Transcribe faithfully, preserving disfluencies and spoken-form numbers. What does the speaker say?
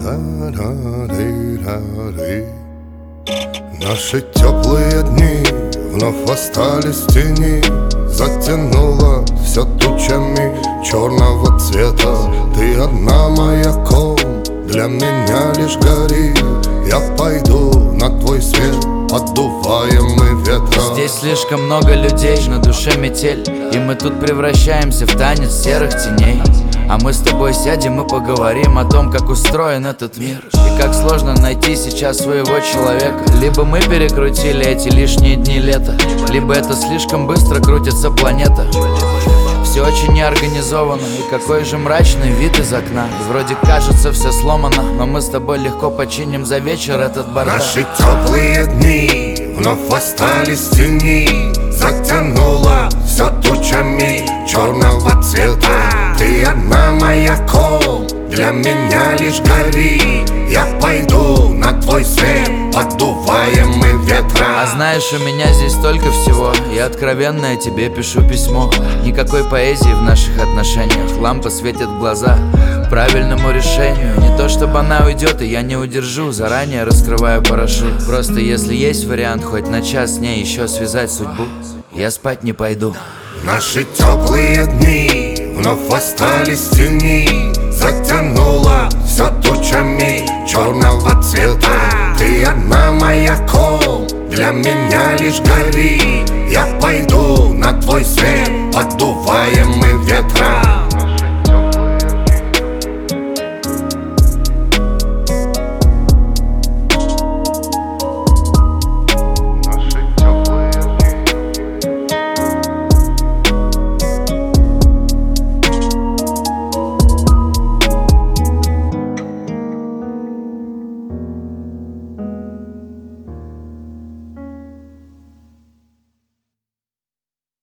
Наши теплые дни вновь остались в тени. Затянуло все тучами черного цвета. Ты одна маяком, для меня лишь гори. Я пойду на твой свет, поддуваемый ветром. Здесь слишком много людей, на душе метель, и мы тут превращаемся в танец серых теней. А мы с тобой сядем и поговорим о том, как устроен этот мир, и как сложно найти сейчас своего человека. Либо мы перекрутили эти лишние дни лета, либо это слишком быстро крутится планета. Все очень неорганизовано, и какой же мрачный вид из окна. И вроде кажется все сломано, но мы с тобой легко починим за вечер этот бардак. Наши теплые дни вновь остались в тени. Затянуло все тучами черного цвета. Ты одна маяком, для меня лишь гори. Я пойду на твой свет, поддуваемый ветром. А знаешь, у меня здесь столько всего. Я откровенно я тебе пишу письмо. Никакой поэзии в наших отношениях. Лампа светит в глаза правильному решению. Не то чтобы она уйдет, и я не удержу. Заранее раскрываю парашют. Просто если есть вариант хоть на час с ней еще связать судьбу, я спать не пойду. Наши теплые дни вновь остались в тени. Затянуло все тучами черного цвета. Ты одна маяком, для меня лишь гори. Я пойду на твой свет, поддуваемый ветром.